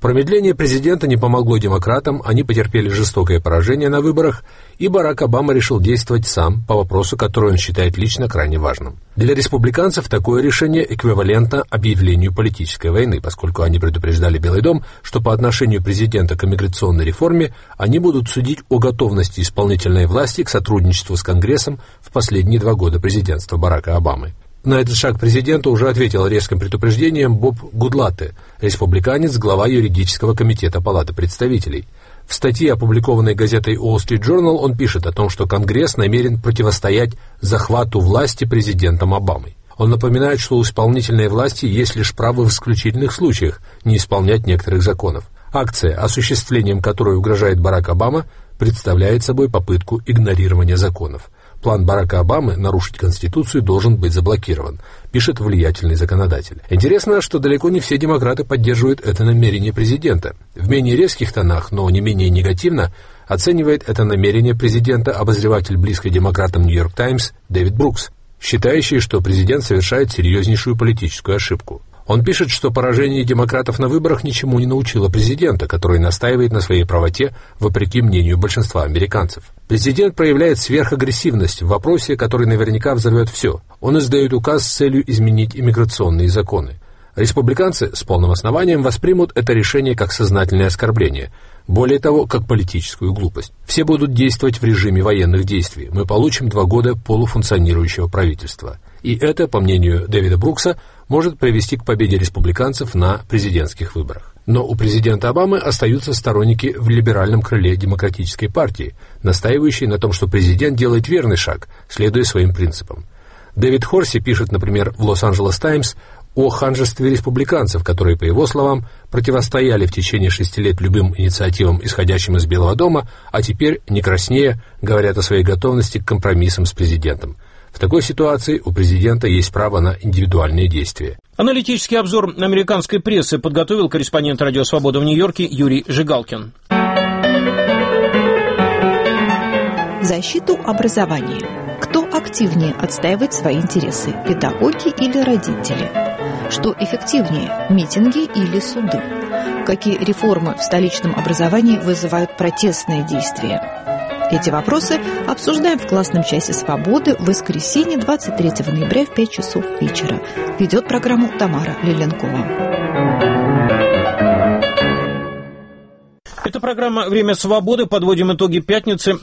Промедление президента не помогло демократам, они потерпели жестокое поражение на выборах, и Барак Обама решил действовать сам по вопросу, который он считает лично крайне важным. Для республиканцев такое решение эквивалентно объявлению политической войны, поскольку они предупреждали Белый дом, что по отношению президента к иммиграционной реформе они будут судить о готовности исполнительной власти к сотрудничеству с Конгрессом в последние 2 года президентства Барака Обамы. На этот шаг президента уже ответил резким предупреждением Боб Гудлатте, республиканец, глава юридического комитета Палаты представителей. В статье, опубликованной газетой Wall Street Journal, он пишет о том, что Конгресс намерен противостоять захвату власти президентом Обамой. Он напоминает, что у исполнительной власти есть лишь право в исключительных случаях не исполнять некоторых законов. Акция, осуществлением которой угрожает Барак Обама, представляет собой попытку игнорирования законов. План Барака Обамы нарушить Конституцию должен быть заблокирован, пишет влиятельный законодатель. Интересно, что далеко не все демократы поддерживают это намерение президента. В менее резких тонах, но не менее негативно, оценивает это намерение президента обозреватель близкой демократам New York Times Дэвид Брукс, считающий, что президент совершает серьезнейшую политическую ошибку. Он пишет, что поражение демократов на выборах ничему не научило президента, который настаивает на своей правоте вопреки мнению большинства американцев. Президент проявляет сверхагрессивность в вопросе, который наверняка взорвет все. Он издает указ с целью изменить иммиграционные законы. Республиканцы с полным основанием воспримут это решение как сознательное оскорбление, более того, как политическую глупость. Все будут действовать в режиме военных действий. Мы получим 2 года полуфункционирующего правительства. И это, по мнению Дэвида Брукса, может привести к победе республиканцев на президентских выборах. Но у президента Обамы остаются сторонники в либеральном крыле демократической партии, настаивающие на том, что президент делает верный шаг, следуя своим принципам. Дэвид Хорси пишет, например, в Лос-Анджелес Таймс о ханжестве республиканцев, которые, по его словам, противостояли в течение 6 лет любым инициативам, исходящим из Белого дома, а теперь, не краснея, говорят о своей готовности к компромиссам с президентом. В такой ситуации у президента есть право на индивидуальные действия. Аналитический обзор американской прессы подготовил корреспондент «Радио Свобода» в Нью-Йорке Юрий Жигалкин. Защиту образования. Кто активнее отстаивает свои интересы, педагоги или родители? Что эффективнее, митинги или суды? Какие реформы в столичном образовании вызывают протестные действия? Эти вопросы обсуждаем в классном часе «Свободы» в воскресенье 23 ноября в 5 часов вечера. Ведет программу Тамара Лиленкова. Это программа «Время свободы». Подводим итоги пятницы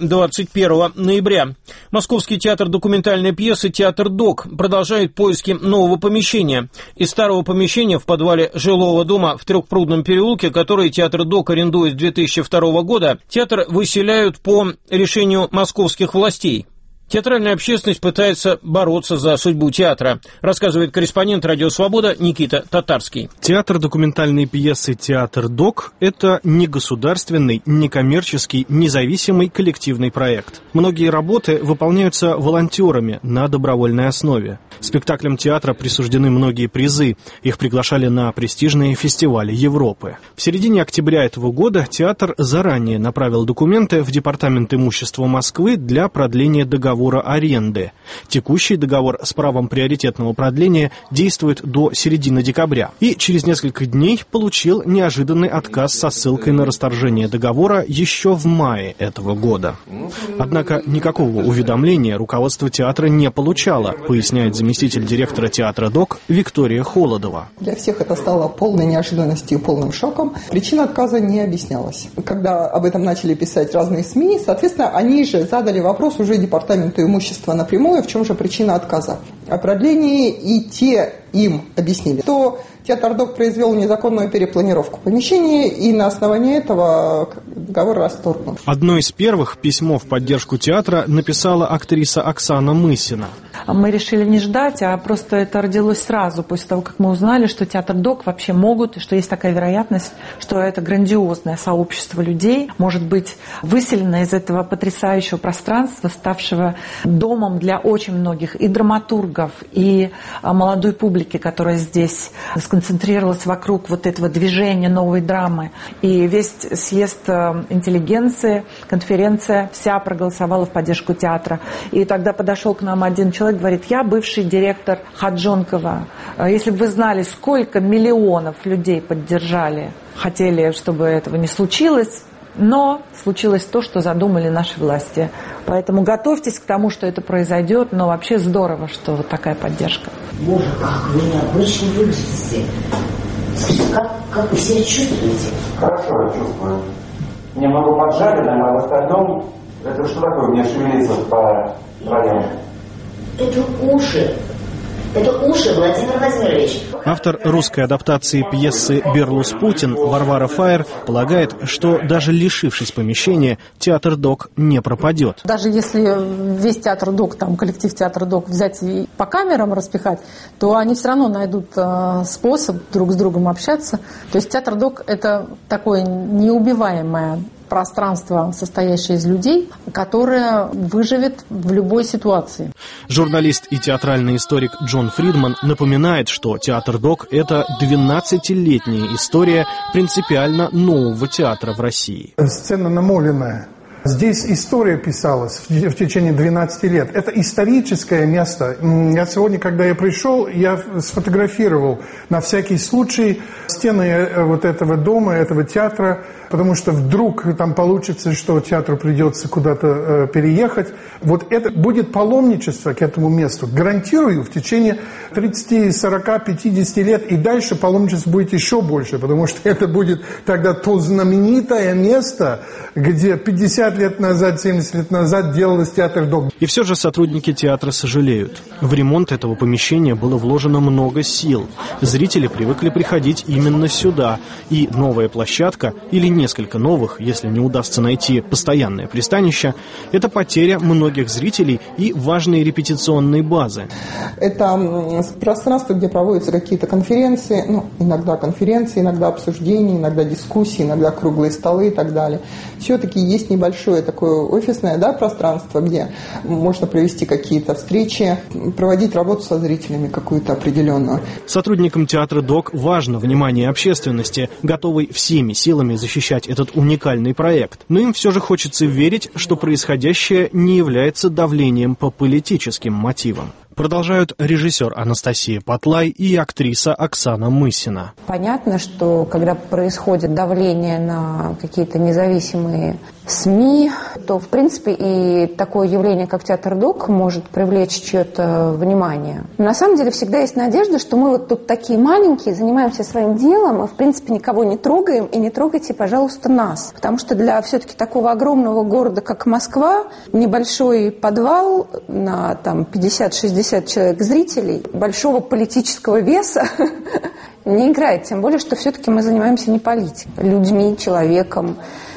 21 ноября. Московский театр документальной пьесы «Театр ДОК» продолжает поиски нового помещения. Из старого помещения в подвале жилого дома в Трехпрудном переулке, который театр ДОК арендует с 2002 года, театр выселяют по решению московских властей. Театральная общественность пытается бороться за судьбу театра, рассказывает корреспондент «Радио Свобода» Никита Татарский. Театр документальной пьесы «Театр ДОК» – это не государственный, не коммерческий, независимый коллективный проект. Многие работы выполняются волонтерами на добровольной основе. Спектаклям театра присуждены многие призы. Их приглашали на престижные фестивали Европы. В середине октября этого года театр заранее направил документы в Департамент имущества Москвы для продления договора аренды. Текущий договор с правом приоритетного продления действует до середины декабря. И через несколько дней получил неожиданный отказ со ссылкой на расторжение договора еще в мае этого года. Однако никакого уведомления руководство театра не получало, поясняет заместитель директора театра ДОК Виктория Холодова. Для всех это стало полной неожиданностью и полным шоком. Причина отказа не объяснялась. Когда об этом начали писать разные СМИ, соответственно, они же задали вопрос уже Департаменту имущества напрямую, в чем же причина отказа. О продлении и те им объяснили, что театр ДОК произвел незаконную перепланировку помещения, и на основании этого договор расторгнут. Одно из первых письмо в поддержку театра написала актриса Оксана Мысина. Мы решили не ждать, а просто это родилось сразу, после того, как мы узнали, что театр ДОК вообще могут, и что есть такая вероятность, что это грандиозное сообщество людей может быть выселено из этого потрясающего пространства, ставшего домом для очень многих и драматургов, и молодой публики, которая здесь сконцентрировалась вокруг вот этого движения новой драмы. И весь съезд интеллигенции, конференция вся проголосовала в поддержку театра. И тогда подошел к нам один человек, говорит: я бывший директор Ходжонкова. Если бы вы знали, сколько миллионов людей поддержали, хотели, чтобы этого не случилось, но случилось то, что задумали наши власти. Поэтому готовьтесь к тому, что это произойдет, но вообще здорово, что вот такая поддержка. Боже, как вы необычно выглядите. Скажите, как вы себя чувствуете? Хорошо, я чувствую. Немного поджаренным, а в остальном... Это что такое, мне шевелится по району? Это уши. Это уши, Владимир Владимирович. Автор русской адаптации пьесы «Берлус Путин» Варвара Фаер полагает, что даже лишившись помещения, театр ДОК не пропадет. Даже если весь театр ДОК, там коллектив театра ДОК взять и по камерам распихать, то они все равно найдут способ друг с другом общаться. То есть театр ДОК – это такое неубиваемое пространство, состоящее из людей, которое выживет в любой ситуации. Журналист и театральный историк Джон Фридман напоминает, что театр ДОК – это 12-летняя история принципиально нового театра в России. Сцена намоленная. Здесь история писалась в течение 12 лет. Это историческое место. Я сегодня, когда я пришел, я сфотографировал на всякий случай стены вот этого дома, этого театра, потому что вдруг там получится, что театру придется куда-то переехать. Вот это будет паломничество к этому месту. Гарантирую, в течение 30, 40, 50 лет и дальше паломничество будет еще больше, потому что это будет тогда то знаменитое место, где 50 лет назад, 70 лет назад делалось театр ДОК. И все же сотрудники театра сожалеют. В ремонт этого помещения было вложено много сил. Зрители привыкли приходить именно сюда. И новая площадка, или несколько новых, если не удастся найти постоянное пристанище, это потеря многих зрителей и важной репетиционной базы. Это пространство, где проводятся какие-то конференции, иногда обсуждения, иногда дискуссии, иногда круглые столы и так далее. Все-таки есть небольшое такое офисное пространство, где можно провести какие-то встречи, проводить работу со зрителями какую-то определенную. Сотрудникам театра ДОК важно внимание общественности, готовой всеми силами защищать этот уникальный проект. Но им все же хочется верить, что происходящее не является давлением по политическим мотивам. Продолжают режиссер Анастасия Патлай и актриса Оксана Мысина. Понятно, что когда происходит давление на какие-то независимые СМИ, то, в принципе, и такое явление, как театр ДОК, может привлечь чье-то внимание. Но на самом деле всегда есть надежда, что мы вот тут такие маленькие, занимаемся своим делом, и, в принципе, никого не трогаем, и не трогайте, пожалуйста, нас. Потому что для все-таки такого огромного города, как Москва, небольшой подвал на 50-60 человек зрителей, большого политического веса не играет. Тем более, что все-таки мы занимаемся не политикой, людьми, человеком,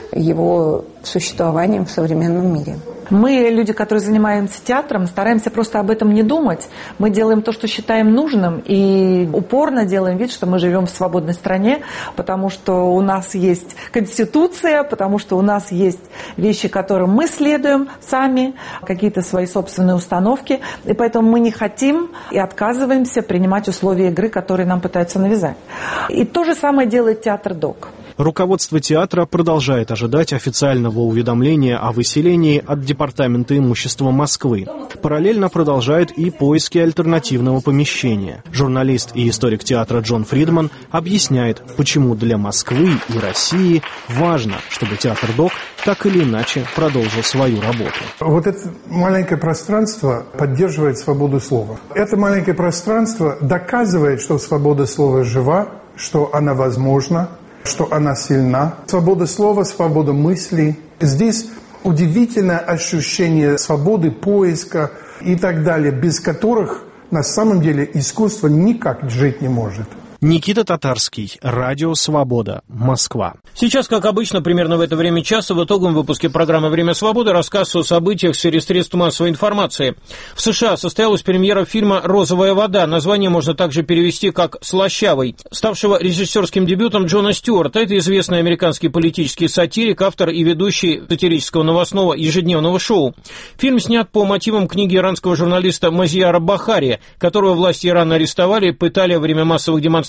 его существованием в современном мире. Мы, люди, которые занимаемся театром, стараемся просто об этом не думать. Мы делаем то, что считаем нужным, и упорно делаем вид, что мы живем в свободной стране, потому что у нас есть Конституция, потому что у нас есть вещи, которым мы следуем сами, какие-то свои собственные установки, и поэтому мы не хотим и отказываемся принимать условия игры, которые нам пытаются навязать. И то же самое делает театр ДОК. Руководство театра продолжает ожидать официального уведомления о выселении от Департамента имущества Москвы. Параллельно продолжает и поиски альтернативного помещения. Журналист и историк театра Джон Фридман объясняет, почему для Москвы и России важно, чтобы театр ДОК так или иначе продолжил свою работу. Вот это маленькое пространство поддерживает свободу слова. Это маленькое пространство доказывает, что свобода слова жива, что она возможна, что она сильна. Свобода слова, свобода мысли. Здесь удивительное ощущение свободы, поиска и так далее, без которых на самом деле искусство никак жить не может. Никита Татарский, Радио Свобода, Москва. Сейчас, как обычно, примерно в это время часа в итоговом выпуске программы «Время свободы» рассказ о событиях в сфере средств массовой информации. В США состоялась премьера фильма «Розовая вода». Название можно также перевести как «Слащавый», ставшего режиссерским дебютом Джона Стюарта. Это известный американский политический сатирик, автор и ведущий сатирического новостного ежедневного шоу. Фильм снят по мотивам книги иранского журналиста Мазияра Бахари, которого власти Ирана арестовали и пытали во время массовых демонстраций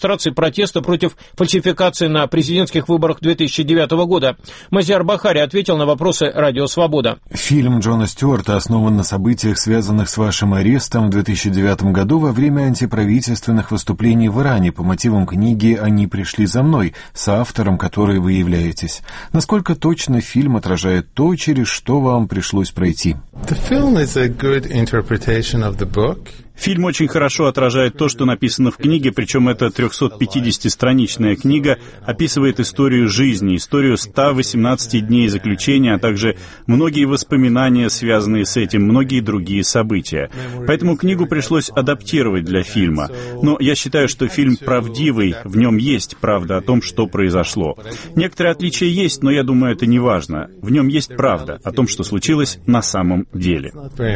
демонстрации протеста против фальсификации на президентских выборах 2009 года. Мазиар Бахари ответил на вопросы «Радио Свобода». Фильм Джона Стюарта основан на событиях, связанных с вашим арестом в 2009 году во время антиправительственных выступлений в Иране по мотивам книги «Они пришли за мной», с автором которой вы являетесь. Насколько точно фильм отражает то, через что вам пришлось пройти? Фильм очень хорошо отражает то, что написано в книге, причем эта 350-страничная книга описывает историю жизни, историю 118 дней заключения, а также многие воспоминания, связанные с этим, многие другие события. Поэтому книгу пришлось адаптировать для фильма. Но я считаю, что фильм правдивый, в нем есть правда о том, что произошло. Некоторые отличия есть, но я думаю, это не важно. В нем есть правда о том, что случилось на самом деле.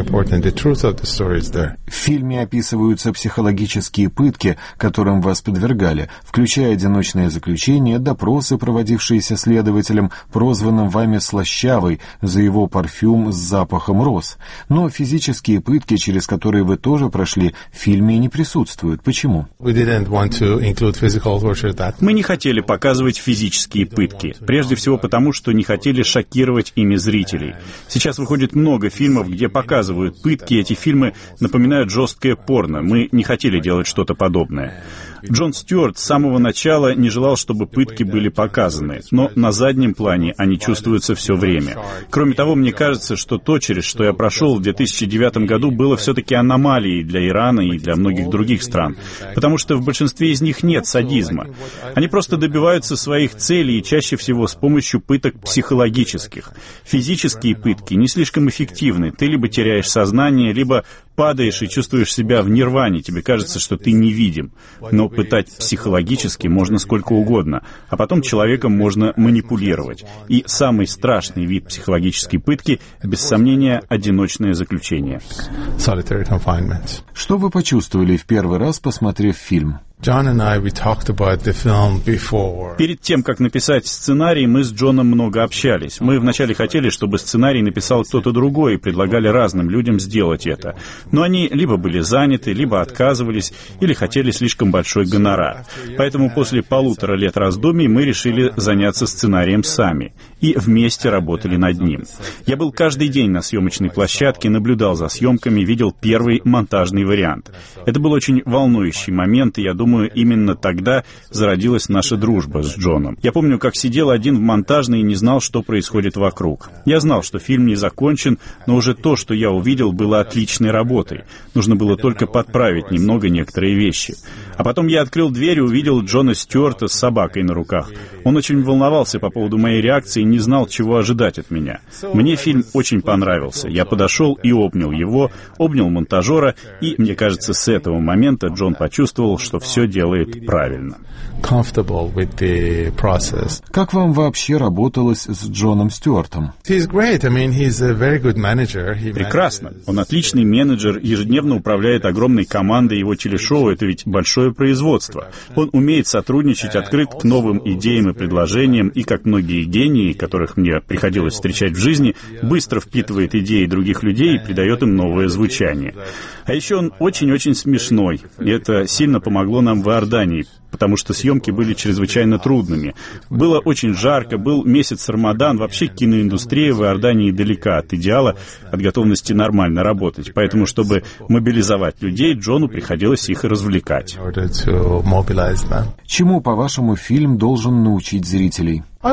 В фильме описываются психологические пытки, которым вас подвергали, включая одиночное заключение, допросы, проводившиеся следователем, прозванным вами «слащавой» за его парфюм с запахом роз. Но физические пытки, через которые вы тоже прошли, в фильме не присутствуют. Почему? Мы не хотели показывать физические пытки. Прежде всего потому, что не хотели шокировать ими зрителей. Сейчас выходит много фильмов, где показывают пытки. Эти фильмы напоминают жесткое порно. Мы не хотели делать что-то подобное. Джон Стюарт с самого начала не желал, чтобы пытки были показаны, но на заднем плане они чувствуются все время. Кроме того, мне кажется, что то, через что я прошел в 2009 году, было все-таки аномалией для Ирана и для многих других стран, потому что в большинстве из них нет садизма. Они просто добиваются своих целей и чаще всего с помощью пыток психологических. Физические пытки не слишком эффективны. Ты либо теряешь сознание, либо падаешь и чувствуешь себя в нирване, тебе кажется, что ты невидим. Но пытать психологически можно сколько угодно, а потом человеком можно манипулировать. И самый страшный вид психологической пытки, без сомнения, одиночное заключение. Что вы почувствовали в первый раз, посмотрев фильм? Перед тем, как написать сценарий, мы с Джоном много общались. Мы вначале хотели, чтобы сценарий написал кто-то другой, и предлагали разным людям сделать это. Но они либо были заняты, либо отказывались, или хотели слишком большой гонорар. Поэтому после 1,5 лет раздумий мы решили заняться сценарием сами. И вместе работали над ним. Я был каждый день на съемочной площадке, наблюдал за съемками, видел первый монтажный вариант. Это был очень волнующий момент, и я думаю, именно тогда зародилась наша дружба с Джоном. Я помню, как сидел один в монтажной и не знал, что происходит вокруг. Я знал, что фильм не закончен, но уже то, что я увидел, было отличной работой. Нужно было только подправить немного некоторые вещи. А потом я открыл дверь и увидел Джона Стюарта с собакой на руках. Он очень волновался по поводу моей реакции и не знал, чего ожидать от меня. Мне фильм очень понравился. Я подошел и обнял его, обнял монтажера, и, мне кажется, с этого момента Джон почувствовал, что все делает правильно. Как вам вообще работалось с Джоном Стюартом? Прекрасно. Он отличный менеджер, ежедневно управляет огромной командой его телешоу. Это ведь большое производство. Он умеет сотрудничать, открыт к новым идеям и предложениям, и, как многие гении, которых мне приходилось встречать в жизни, быстро впитывает идеи других людей и придает им новое звучание. А еще он очень-очень смешной, и это сильно помогло нам в Иордании, потому что съемки были чрезвычайно трудными. Было очень жарко, был месяц Рамадан, вообще киноиндустрия в Иордании далека от идеала, от готовности нормально работать. Поэтому, чтобы мобилизовать людей, Джону приходилось их развлекать. Чему, по-вашему, фильм должен научить зрителей? Я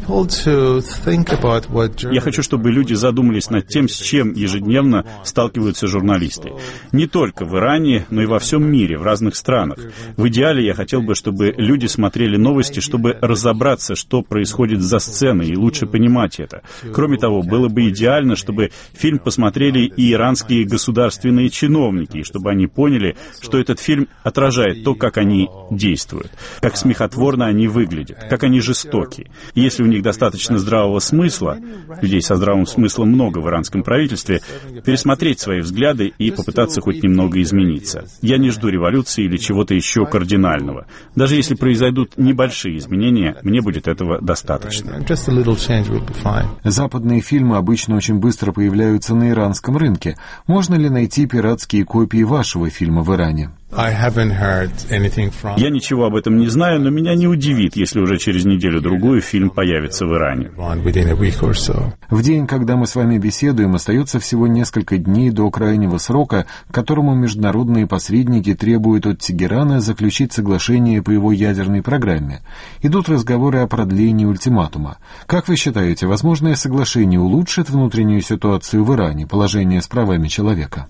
хочу, чтобы люди задумались над тем, с чем ежедневно сталкиваются журналисты. Не только в Иране, но и во всем мире, в разных странах. В идеале я хотел бы, чтобы люди смотрели новости, чтобы разобраться, что происходит за сценой, и лучше понимать это. Кроме того, было бы идеально, чтобы фильм посмотрели и иранские государственные чиновники, и чтобы они поняли, что этот фильм отражает то, как они действуют, как смехотворно они выглядят, как они жестоки. И если у них достаточно здравого смысла, людей со здравым смыслом много в иранском правительстве, пересмотреть свои взгляды и попытаться хоть немного измениться. Я не жду революции или чего-то еще кардинального. Даже если произойдут небольшие изменения, мне будет этого достаточно. Западные фильмы обычно очень быстро появляются на иранском рынке. Можно ли найти пиратские копии вашего фильма в Иране? Я ничего об этом не знаю, но меня не удивит, если уже через неделю-другую фильм появится в Иране. В день, когда мы с вами беседуем, остается всего несколько дней до крайнего срока, к которому международные посредники требуют от Тегерана заключить соглашение по его ядерной программе. Идут разговоры о продлении ультиматума. Как вы считаете, возможное соглашение улучшит внутреннюю ситуацию в Иране, положение с правами человека?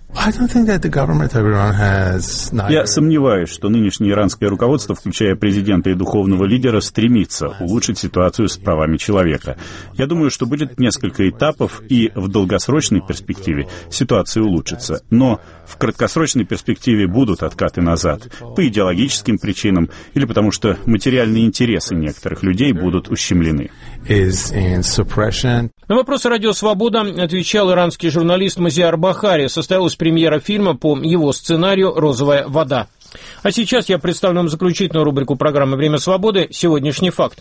Я сомневаюсь, что нынешнее иранское руководство, включая президента и духовного лидера, стремится улучшить ситуацию с правами человека. Я думаю, что будет несколько этапов, и в долгосрочной перспективе ситуация улучшится. Но в краткосрочной перспективе будут откаты назад по идеологическим причинам или потому что материальные интересы некоторых людей будут ущемлены. На вопросы «Радио Свобода» отвечал иранский журналист Мазиар Бахари. Состоялась премьера фильма по его сценарию «Розовая вода». А сейчас я представлю вам заключительную рубрику программы «Время свободы. Сегодняшний факт».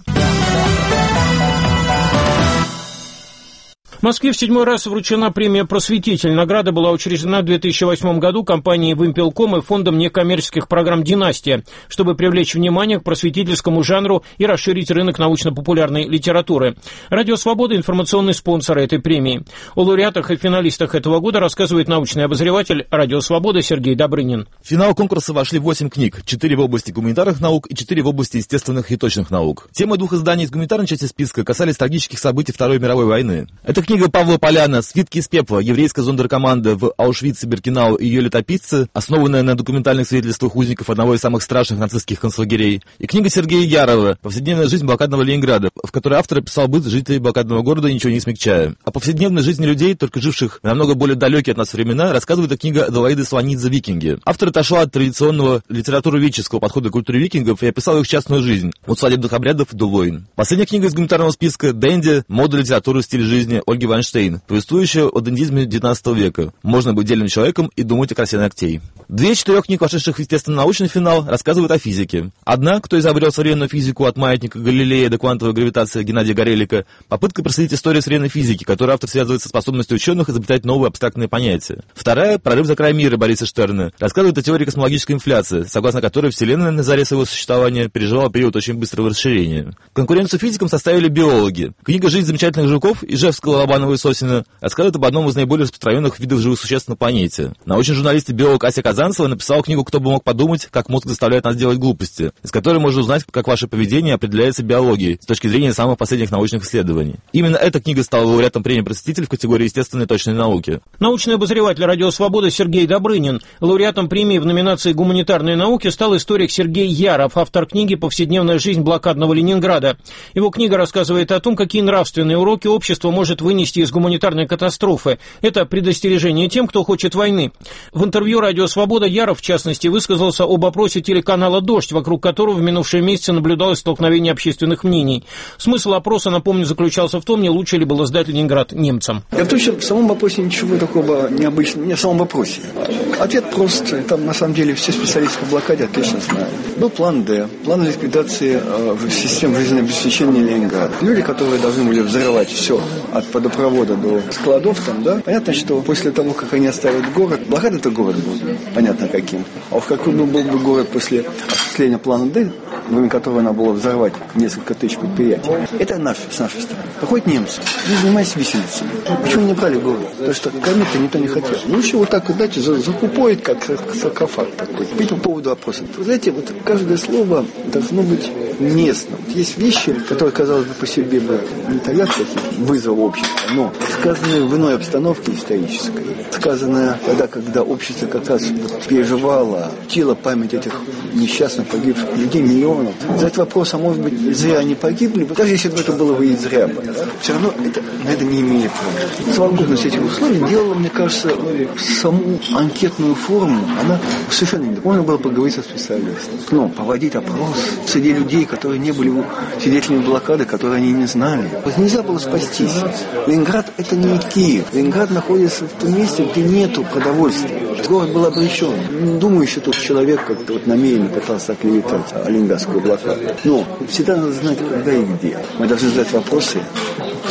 В Москве в 7-й раз вручена премия «Просветитель». Награда была учреждена в 2008 году компанией «Вымпелком» и фондом некоммерческих программ «Династия», чтобы привлечь внимание к просветительскому жанру и расширить рынок научно-популярной литературы. «Радио Свобода» — информационный спонсор этой премии. О лауреатах и финалистах этого года рассказывает научный обозреватель «Радио Свобода» Сергей Добрынин. В финал конкурса вошли 8 книг, 4 в области гуманитарных наук и 4 в области естественных и точных наук. Темы 2 изданий из гуманитарной части списка касались трагических событий Второй мировой войны. Это книга Павла Поляна «Свитки из пепла. Еврейская зондеркоманда в Аушвице-Биркенау и ее летописцы», основанная на документальных свидетельствах узников одного из самых страшных нацистских концлагерей, и книга Сергея Ярова «Повседневная жизнь блокадного Ленинграда», в которой автор описал быт жителей блокадного города, ничего не смягчая. О повседневной жизни людей, только живших в намного более далекие от нас времена, рассказывает и книга Аделаиды Сванидзе «Викинги». Автор отошел от традиционного литературоведческого подхода к культуре викингов и описал их частную жизнь, от свадебных обрядов до войн. Последняя книга из гуманитарного списка «Дэнди. Мода, литература, стиль жизни» Ольги Вайнштейн, повествующая о дендизме XIX века. Можно быть дельным человеком и думать о красе ногтей. 2 из 4 книг, вошедших в естественно-научный финал, рассказывают о физике. Одна, «Кто изобрел современную физику от маятника Галилея до квантовой гравитации» Геннадия Горелика, попытка проследить историю современной физики, которую автор связывает со способностью ученых изобретать новые абстрактные понятия. Вторая, «Прорыв за край мира» Бориса Штерна, рассказывает о теории космологической инфляции, согласно которой Вселенная на заре своего существования переживала период очень быстрого расширения. Конкуренцию физикам составили биологи. Книга «Жизнь замечательных жуков» Ижевского, Лобанова и Сосина рассказывает об одном из наиболее распространенных видов живых существ на планете. Научный журналист и биолог Ася Казанцева написала книгу «Кто бы мог подумать, как мозг заставляет нас делать глупости», из которой можно узнать, как ваше поведение определяется биологией с точки зрения самых последних научных исследований. Именно эта книга стала лауреатом премии «Просветитель» в категории естественной и точной науки. Научный обозреватель «Радио Свобода» Сергей Добрынин. Лауреатом премии в номинации «Гуманитарные науки» стал историк Сергей Яров, автор книги «Повседневная жизнь блокадного Ленинграда». Его книга рассказывает о том, какие нравственные уроки общество может вынести из гуманитарной катастрофы. Это предостережение тем, кто хочет войны. В интервью «Радио Свобода» Яров, в частности, высказался об опросе телеканала «Дождь», вокруг которого в минувшие месяцы наблюдалось столкновение общественных мнений. Смысл опроса, напомню, заключался в том, не лучше ли было сдать Ленинград немцам. Я точно в самом вопросе ничего такого необычного, не в самом вопросе. Ответ прост. Там, на самом деле, все специалисты по блокаде отлично знают. Был план «Д», план ликвидации систем жизненного обеспечения Ленинграда. Люди, которые должны были взрывать все от водопровода до складов там, да, понятно, что после того, как они оставят город, блокада это город был, понятно каким. А уж какой был бы город после осуществления плана «Д», во время которого надо было взорвать несколько тысяч предприятий. Это с нашей стороны. Приходят немцы, они занимаются виселицами. Почему не брали город? Потому что кормить-то никто не хотел. Ну еще вот так, знаете, закупоет, как саркофаг такой. Теперь по поводу вопроса. Вы знаете, вот каждое слово должно быть местным. Вот есть вещи, которые, казалось бы, по себе бы не таят таких вызов общества, но сказанные в иной обстановке исторической, сказанное тогда, когда общество как раз переживало тело, память этих несчастных погибших людей, миллионов. За этот вопрос, а может быть, зря они погибли, даже если бы это было бы и зря бы, да? Все равно на это не имели права. Совокупность этих условий делала, мне кажется, саму анкетную форму, она совершенно не... Можно было поговорить со специалистом. Но проводить опрос среди людей, которые не были свидетелями блокады, которые они не знали. Вот нельзя было спастись. Ленинград — это не Киев. Ленинград находится в том месте, где нету продовольствия. Город был обречен. Не думаю, что тут человек как-то вот намеренно пытался оклеветать ленинградскую блокаду. Но всегда надо знать, когда и где. Мы должны задать вопросы,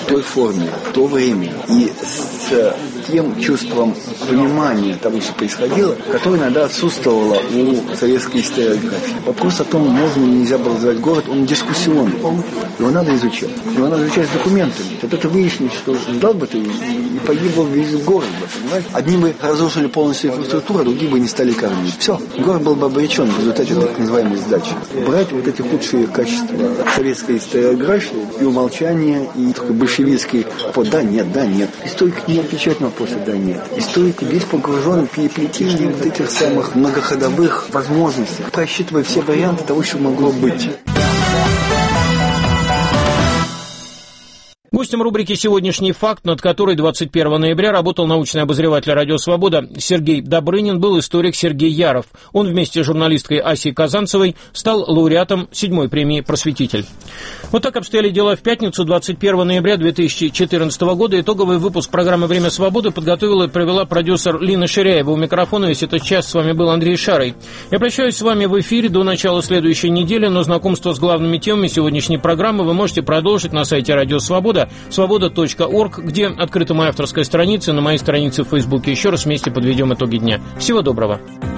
в той форме, в то время и с тем чувством понимания того, что происходило, которое иногда отсутствовало у советской историографии. Вопрос о том, можно или нельзя было называть город, он дискуссионный. Его надо изучать. Его надо изучать с документами. Вот это выяснить, что ждал бы ты и погиб бы весь город, понимаете? Одни бы разрушили полностью инфраструктуру, а другие бы не стали кормить. Все. Город был бы обречен в результате так называемой сдачи. Брать вот эти худшие качества советской историографии и умолчания, и такой большевистский да, нет. Историк не отвечает на вопросы да, нет. Историк весь погружен в переплетение вот этих самых многоходовых возможностей, просчитывая все варианты того, что могло быть. Гостем рубрики «Сегодняшний факт», над которой 21 ноября работал научный обозреватель «Радио Свобода» Сергей Добрынин, был историк Сергей Яров. Он вместе с журналисткой Асей Казанцевой стал лауреатом 7-й премии «Просветитель». Вот так обстояли дела в пятницу, 21 ноября 2014 года. Итоговый выпуск программы «Время свободы» подготовила и провела продюсер Лина Ширяева. У микрофона весь этот час с вами был Андрей Шарый. Я прощаюсь с вами в эфире до начала следующей недели, но знакомство с главными темами сегодняшней программы вы можете продолжить на сайте «Радио Свобода», свобода.орг, где открыта моя авторская страница, на моей странице в Фейсбуке. Еще раз вместе подведем итоги дня. Всего доброго.